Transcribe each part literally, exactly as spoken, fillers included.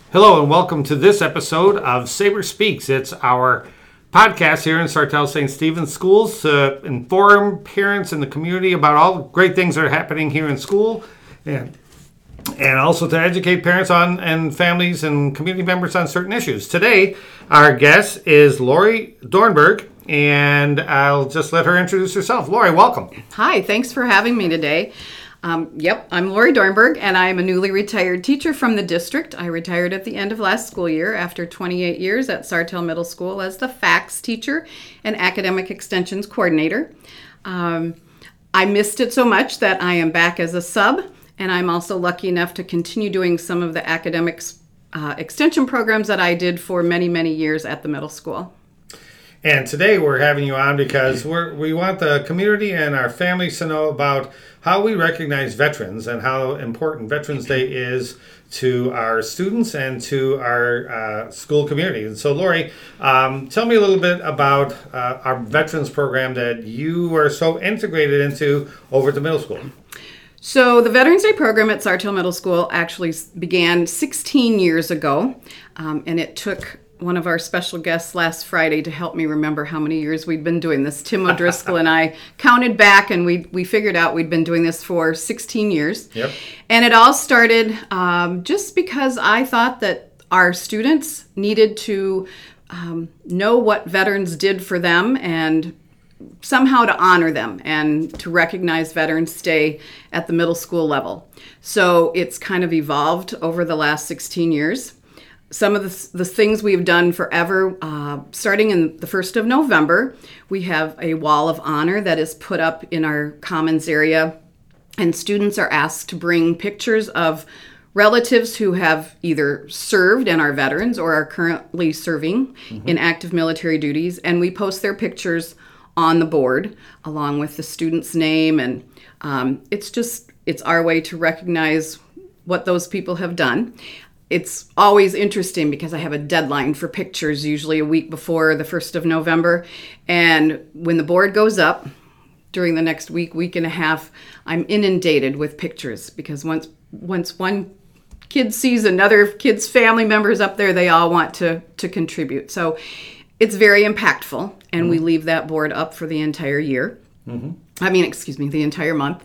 Hello and welcome to this episode of Sabre Speaks. It's our podcast here in Sartell Saint Stephen's Schools to inform parents in the community about all the great things that are happening here in school and and also to educate parents on and families and community members on certain issues. Today, our guest is Lori Dornberg, and I'll just let her introduce herself. Lori, welcome. Hi, thanks for having me today. Um, yep, I'm Lori Dornberg, and I'm a newly retired teacher from the district. I retired at the end of last school year after twenty-eight years at Sartell Middle School as the F A Cs teacher and academic extensions coordinator. Um, I missed it so much that I am back as a sub, and I'm also lucky enough to continue doing some of the academics uh, extension programs that I did for many, many years at the middle school. And today we're having you on because we're, we want the community and our families to know about how we recognize veterans and how important Veterans Day is to our students and to our uh, school community. And so, Lori, um, tell me a little bit about uh, our veterans program that you are so integrated into over at the middle school. So the Veterans Day program at Sartell Middle School actually began sixteen years ago, um, and it took one of our special guests last Friday to help me remember how many years we'd been doing this. Tim O'Driscoll and I counted back, and we we figured out we'd been doing this for sixteen years. Yep. And it all started um, just because I thought that our students needed to um, know what veterans did for them and somehow to honor them and to recognize Veterans Day at the middle school level. So it's kind of evolved over the last sixteen years. Some of the, the things we've done forever, uh, starting in the first of November, we have a wall of honor that is put up in our commons area, and students are asked to bring pictures of relatives who have either served and are veterans or are currently serving mm-hmm. in active military duties, and we post their pictures on the board along with the student's name, and um, it's just, it's our way to recognize what those people have done. It's always interesting because I have a deadline for pictures, usually a week before the first of November. And when the board goes up during the next week, week and a half, I'm inundated with pictures because once once one kid sees another kid's family members up there, they all want to, to contribute. So it's very impactful, and mm-hmm. we leave that board up for the entire year. Mm-hmm. I mean, excuse me, the entire month.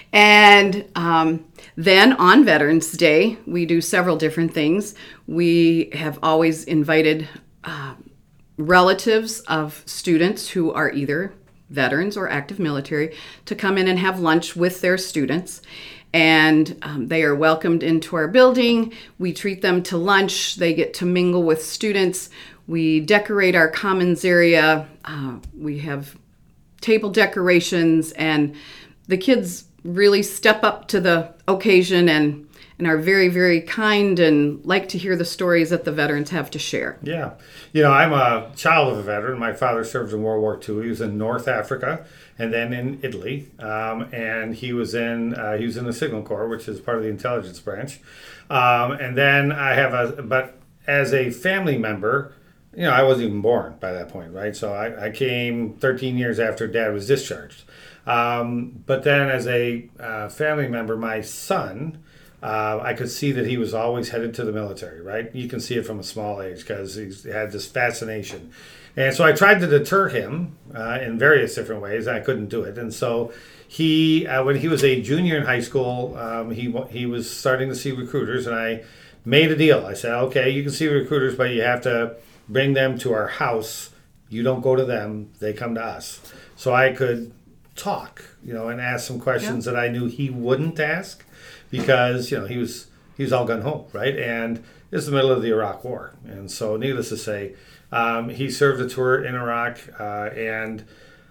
And um, then on Veterans Day, we do several different things. We have always invited uh, relatives of students who are either veterans or active military to come in and have lunch with their students. And um, they are welcomed into our building. We treat them to lunch. They get to mingle with students. We decorate our commons area. Uh, we have table decorations, and the kids really step up to the occasion and, and are very, very kind and like to hear the stories that the veterans have to share. Yeah. You know, I'm a child of a veteran. My father served in World War Two. He was in North Africa and then in Italy. Um, and he was in uh, he was in the Signal Corps, which is part of the intelligence branch. Um, and then I have a, but as a family member, you know, I wasn't even born by that point, right? So I, I came thirteen years after Dad was discharged. Um, but then as a uh, family member, my son, uh, I could see that he was always headed to the military, right? You can see it from a small age because he had this fascination. And so I tried to deter him uh, in various different ways, and I couldn't do it. And so he, uh, when he was a junior in high school, um, he he was starting to see recruiters, and I made a deal. I said, okay, you can see recruiters, but you have to bring them to our house. You don't go to them. They come to us. So I could talk, you know, and ask some questions yeah. that I knew he wouldn't ask because, you know, he was he was all gun-ho, right? And it's the middle of the Iraq War. And so needless to say, um, he served a tour in Iraq. Uh, and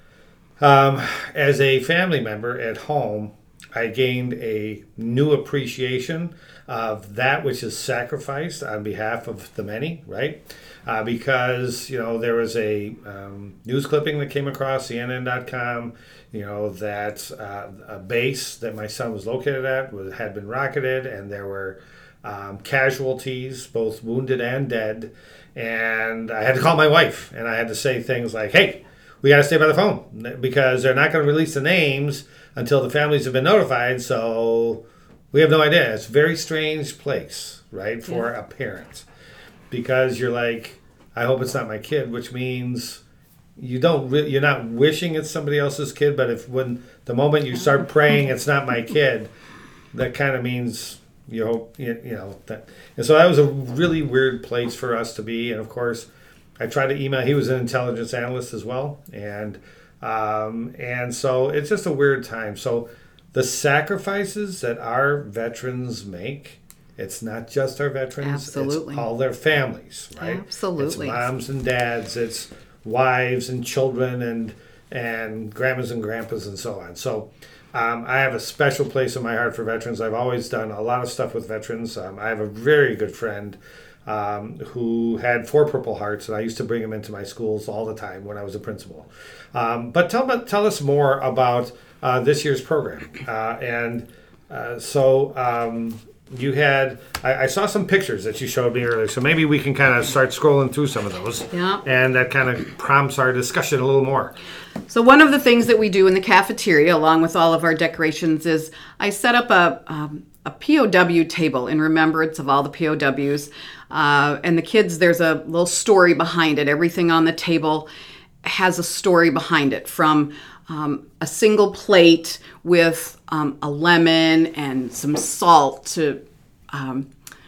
um, as a family member at home, I gained a new appreciation of that which is sacrificed on behalf of the many, right? Uh, because, you know, there was a um, news clipping that came across C N N dot com, you know, that uh, a base that my son was located at was, had been rocketed, and there were um, casualties, both wounded and dead. And I had to call my wife, and I had to say things like, hey, we got to stay by the phone because they're not going to release the names until the families have been notified. So we have no idea. It's a very strange place, right, for yeah. a parent. Because you're like, I hope it's not my kid, which means you don't re- you're not wishing it's somebody else's kid, but if when the moment you start praying it's not my kid, that kind of means you hope you, you know that. And so that was a really weird place for us to be. And of course, I tried to email. He was an intelligence analyst as well, and um, and so it's just a weird time. So the sacrifices that our veterans make. It's not just our veterans. Absolutely. It's all their families, right? Absolutely. It's moms and dads. It's wives and children and and grandmas and grandpas and so on. So um, I have a special place in my heart for veterans. I've always done a lot of stuff with veterans. Um, I have a very good friend um, who had four Purple Hearts, and I used to bring him into my schools all the time when I was a principal. Um, but tell, tell us more about uh, this year's program. Uh, and uh, so... Um, You had, I, I saw some pictures that you showed me earlier, so maybe we can kind of start scrolling through some of those. Yeah. And that kind of prompts our discussion a little more. So one of the things that we do in the cafeteria, along with all of our decorations, is I set up a, um, a P O W table in remembrance of all the P O Ws. Uh, and the kids, there's a little story behind it. Everything on the table has a story behind it, from um, a single plate with um, a lemon and some salt to um,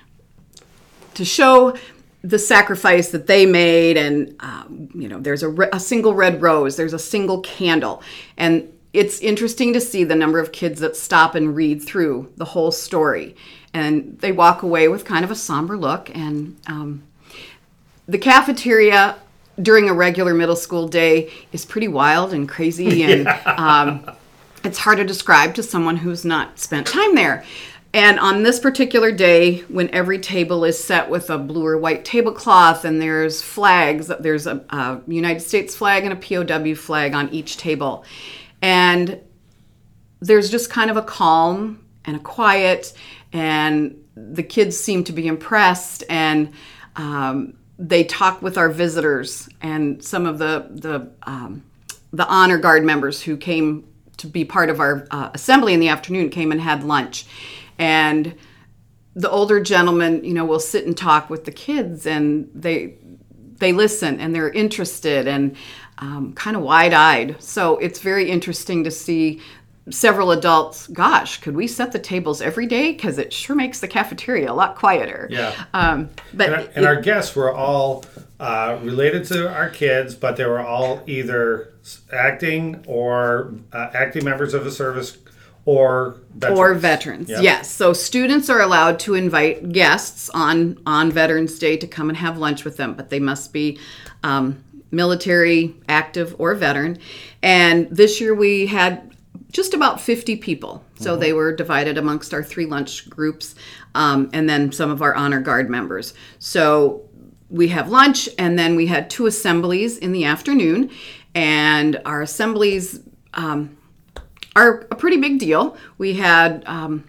to show the sacrifice that they made. And um, you know, there's a, re- a single red rose, there's a single candle, and it's interesting to see the number of kids that stop and read through the whole story, and they walk away with kind of a somber look. And um, the cafeteria during a regular middle school day is pretty wild and crazy, and yeah. um, it's hard to describe to someone who's not spent time there. And on this particular day, when every table is set with a blue or white tablecloth, and there's flags, there's a, a United States flag and a P O W flag on each table, and there's just kind of a calm and a quiet, and the kids seem to be impressed, and um, they talk with our visitors and some of the the um, the honor guard members who came to be part of our uh, assembly in the afternoon came and had lunch. And the older gentlemen, you know, will sit and talk with the kids, and they they listen, and they're interested and um, kind of wide-eyed. So it's very interesting to see several adults, gosh, could we set the tables every day? Because it sure makes the cafeteria a lot quieter. Yeah. Um, but and, our, and it, our guests were all uh, related to our kids, but they were all either acting or uh, acting members of the service or veterans. Or veterans, yep. Yes. So students are allowed to invite guests on, on Veterans Day to come and have lunch with them, but they must be um, military, active, or veteran. And this year we had just about fifty people. So mm-hmm. they were divided amongst our three lunch groups, um, and then some of our honor guard members. So we have lunch, and then we had two assemblies in the afternoon. And our assemblies um, are a pretty big deal. We had um,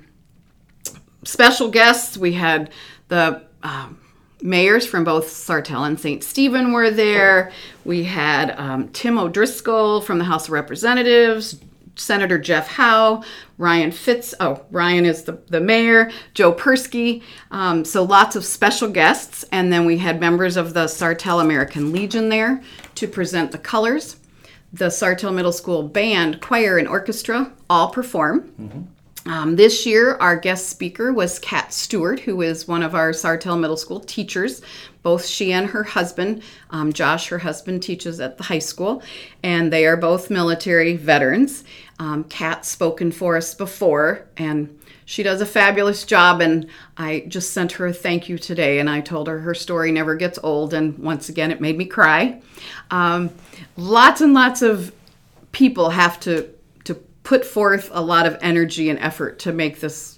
special guests. We had the um, mayors from both Sartell and Saint Stephen were there. We had um, Tim O'Driscoll from the House of Representatives, Senator Jeff Howe, Ryan Fitz, oh, Ryan is the, the mayor, Joe Persky. Um, so lots of special guests. And then we had members of the Sartell American Legion there to present the colors. The Sartell Middle School band, choir, and orchestra all perform. Mm-hmm. Um, this year, our guest speaker was Kat Stewart, who is one of our Sartell Middle School teachers. Both she and her husband, um, Josh, her husband, teaches at the high school, and they are both military veterans. Um, Kat's spoken for us before, and she does a fabulous job, and I just sent her a thank you today, and I told her her story never gets old, and once again, it made me cry. Um, lots and lots of people have to, to put forth a lot of energy and effort to make this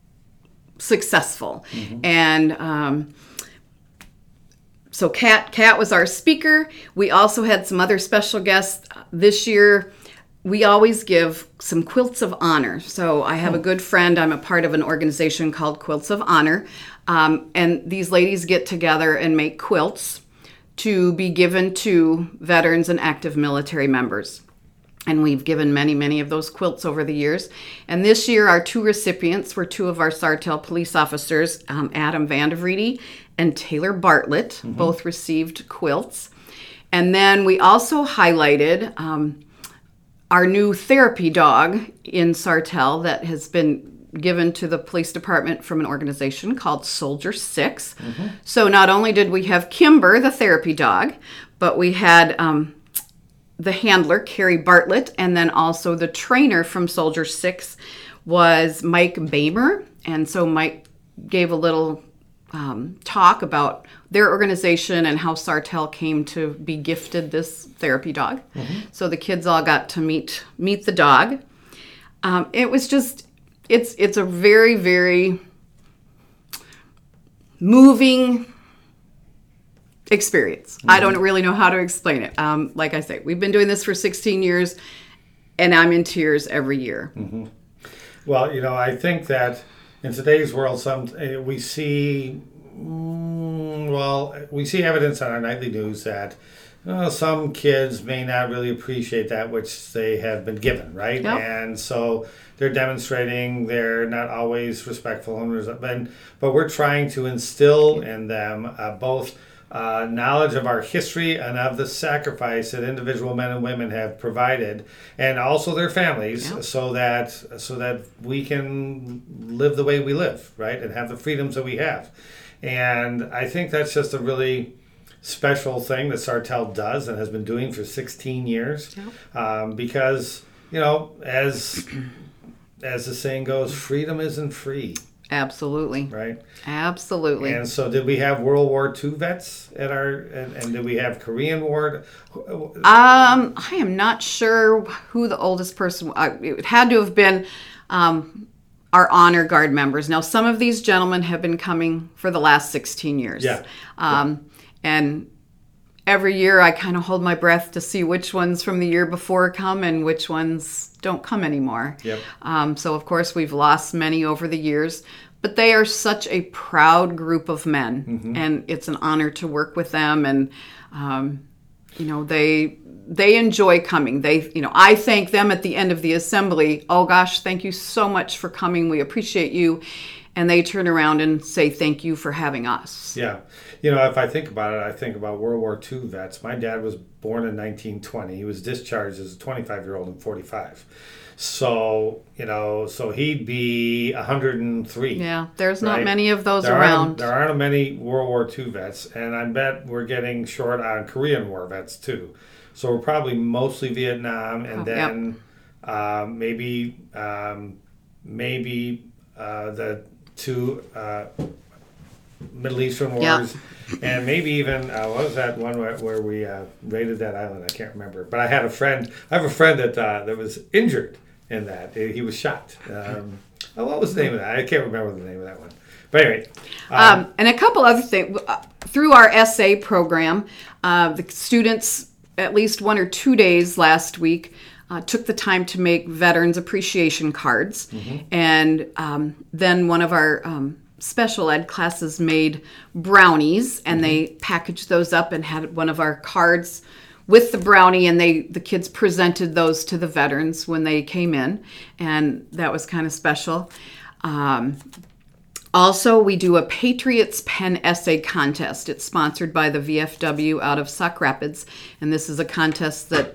successful. Mm-hmm. And um, so Kat, Kat was our speaker. We also had some other special guests this year. We always give some quilts of honor. So I have a good friend. I'm a part of an organization called Quilts of Honor. Um, and these ladies get together and make quilts to be given to veterans and active military members. And we've given many, many of those quilts over the years. And this year, our two recipients were two of our Sartell police officers, um, Adam Vandervriede and Taylor Bartlett. Mm-hmm. Both received quilts. And then we also highlighted um, our new therapy dog in Sartell that has been given to the police department from an organization called Soldier Six. Mm-hmm. So not only did we have Kimber, the therapy dog, but we had... Um, the handler, Carrie Bartlett, and then also the trainer from Soldier Six was Mike Bamer. And so Mike gave a little um, talk about their organization and how Sartell came to be gifted this therapy dog. Mm-hmm. So the kids all got to meet meet the dog. Um, it was just, it's it's a very, very moving experience. Mm-hmm. I don't really know how to explain it. Um, like I say, we've been doing this for sixteen years, and I'm in tears every year. Mm-hmm. Well, you know, I think that in today's world, some we see, mm, well, we see evidence on our nightly news that uh, some kids may not really appreciate that which they have been given, right? Yep. And so they're demonstrating they're not always respectful, and but, but we're trying to instill in them uh, both Uh, knowledge of our history and of the sacrifice that individual men and women have provided, and also their families, yeah. so that so that we can live the way we live, right, and have the freedoms that we have. And I think that's just a really special thing that Sartell does and has been doing for sixteen years, yeah. um, because you know, as as the saying goes, freedom isn't free. Absolutely. Right? Absolutely. And so did we have World War Two vets at our, and, and did we have Korean War? Um, I am not sure who the oldest person, uh, it had to have been um, our honor guard members. Now, some of these gentlemen have been coming for the last sixteen years. Yeah. Um, yeah. And every year I kind of hold my breath to see which ones from the year before come and which ones don't come anymore. Yep. Um, so, of course, we've lost many over the years, but they are such a proud group of men, mm-hmm. and it's an honor to work with them. And, um, you know, they they enjoy coming. They, you know, I thank them at the end of the assembly. Oh, gosh, thank you so much for coming. We appreciate you. And they turn around and say, thank you for having us. Yeah. You know, if I think about it, I think about World War Two vets. My dad was born in nineteen twenty. He was discharged as a twenty-five-year-old in forty-five. So, you know, so he'd be one hundred three. Yeah, there's right? not many of those there around. Aren't, there aren't many World War Two vets, and I bet we're getting short on Korean War vets, too. So we're probably mostly Vietnam, and oh, then yep. um, maybe um, maybe uh, the two... Uh, Middle Eastern wars, yeah. and maybe even uh, what was that one where, where we uh, raided that island? I can't remember. But I had a friend. I have a friend that uh, that was injured in that. He was shot. Um, oh, what was the name of that? I can't remember the name of that one. But anyway, um, um, and a couple other things through our S A program, uh, the students at least one or two days last week uh, took the time to make veterans appreciation cards, mm-hmm. and um, then one of our um, special ed classes made brownies, and mm-hmm. they packaged those up and had one of our cards with the brownie, and they the kids presented those to the veterans when they came in, and that was kind of special. Um, also, we do a Patriots Pen Essay Contest. It's sponsored by the V F W out of Sauk Rapids, and this is a contest that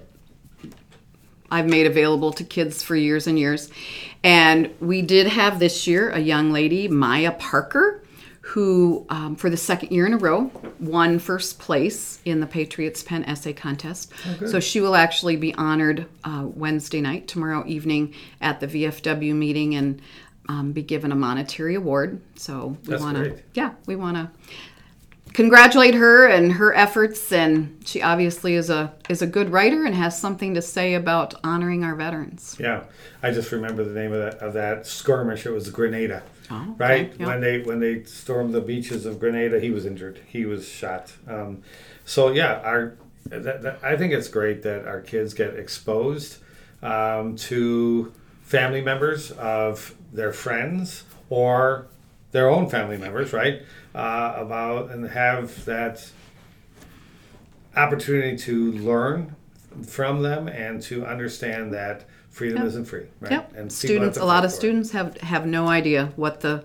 I've made available to kids for years and years. And we did have this year a young lady, Maya Parker, who um, for the second year in a row won first place in the Patriots Pen Essay Contest. Oh, so she will actually be honored uh, Wednesday night, tomorrow evening, at the V F W meeting, and um, be given a monetary award. So we want to, yeah, we want to congratulate her and her efforts, and she obviously is a is a good writer and has something to say about honoring our veterans. Yeah, I just remember the name of that of that skirmish. It was Grenada, oh, okay. right? Yep. When they when they stormed the beaches of Grenada, he was injured. He was shot. Um, so yeah, our that, that, I think it's great that our kids get exposed um, to family members of their friends or their own family members, right? Uh, about and have that opportunity to learn from them and to understand that freedom Yep. isn't free, right? Yep. And people have Students, to a lot fight of for it. students have, have no idea what the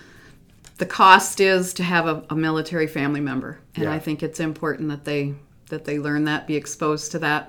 the cost is to have a, a military family member, and Yeah. I think it's important that they that they learn that, be exposed to that.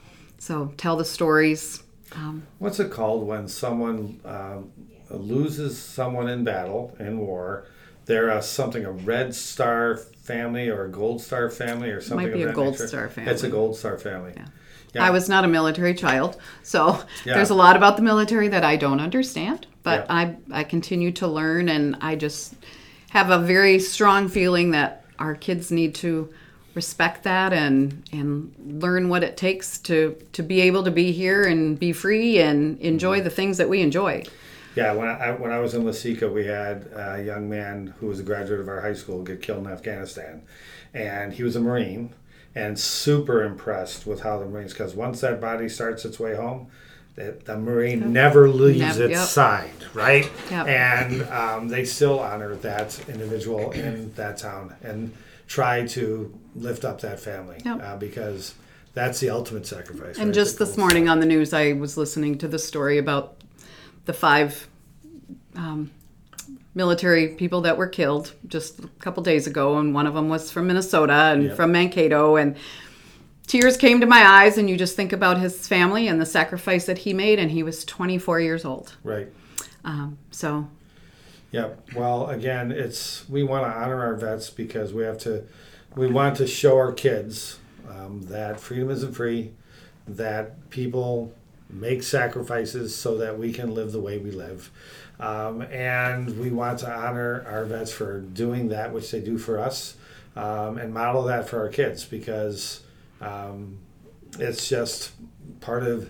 So tell the stories. Um, What's it called when someone um, loses someone in battle, in war? They're a, something, a Red Star family or a Gold Star family or something. be of a that Gold nature. Star family. It's a Gold Star family. Yeah. Yeah. I was not a military child, so Yeah. there's a lot about the military that I don't understand, but Yeah. I I continue to learn, and I just have a very strong feeling that our kids need to respect that and and learn what it takes to to be able to be here and be free and enjoy the things that we enjoy. Yeah, when I when I was in Lasika, we had a young man who was a graduate of our high school get killed in Afghanistan, and he was a Marine, and super impressed with how the Marines, because once that body starts its way home, the, the Marine never leaves Nev- its yep. side, right? Yep. And um, they still honor that individual in that town and try to lift up that family Yep. uh, because that's the ultimate sacrifice. And right? just The this gold morning on the news, I was listening to the story about the five um, military people that were killed just a couple days ago, and one of them was from Minnesota and Yep. from Mankato, and tears came to my eyes, and you just think about his family and the sacrifice that he made, and he was twenty-four years old. Right. Um, so, Yep. Well, again, it's we want to honor our vets because we have to. We want to show our kids um, that freedom isn't free, that people make sacrifices so that we can live the way we live, um, and we want to honor our vets for doing that which they do for us, um, and model that for our kids because um, it's just part of.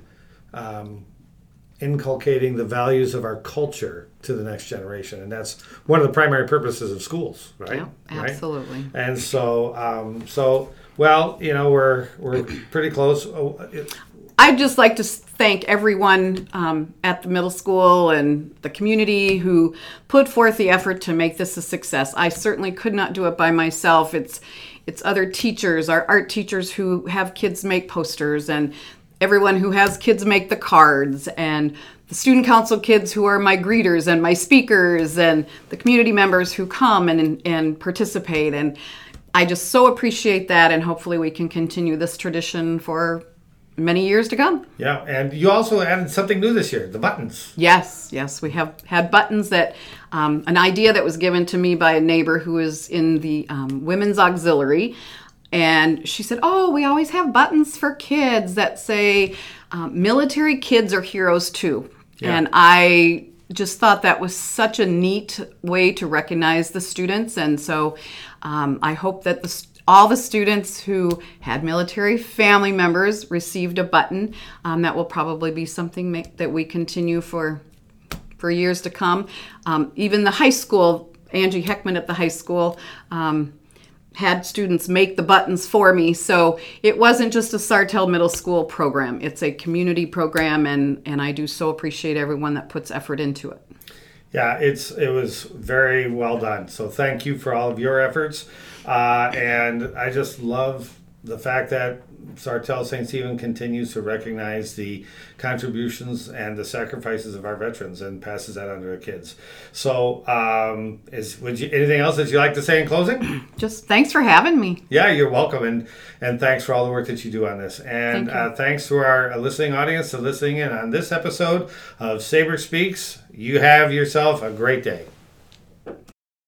Um, inculcating the values of our culture to the next generation, and that's one of the primary purposes of schools, right? yeah, Right? absolutely. And so, um, so well, you know, we're we're pretty close. Oh, it, I'd just like to s- thank everyone um, at the middle school and the community who put forth the effort to make this a success. I certainly could not do it by myself. It's it's other teachers, our art teachers who have kids make posters, and everyone who has kids make the cards, and the student council kids who are my greeters and my speakers, and the community members who come and and participate. And I just so appreciate that, and hopefully we can continue this tradition for many years to come. yeah, and you also added something new this year: the buttons. Yes, yes, we have had buttons that, um, an idea that was given to me by a neighbor who is in the um, women's auxiliary. And she said, oh, we always have buttons for kids that say, um, military kids are heroes too. Yeah. And I just thought that was such a neat way to recognize the students. And so um, I hope that the, st- all the students who had military family members received a button. Um, that will probably be something ma- that we continue for for years to come. Um, even the high school, Angie Heckman at the high school, um, had students make the buttons for me. So it wasn't just a Sartell Middle School program. It's a community program, and, and I do so appreciate everyone that puts effort into it. Yeah, it's it was very well done. So thank you for all of your efforts, uh, and I just love the fact that Sartell Saint Stephen continues to recognize the contributions and the sacrifices of our veterans and passes that on to our kids. So, um, is would you anything else that you'd like to say in closing? Just thanks for having me. Yeah, you're welcome, and and thanks for all the work that you do on this, and Thank you. uh, thanks to our listening audience for listening in on this episode of Saber Speaks. You have yourself a great day.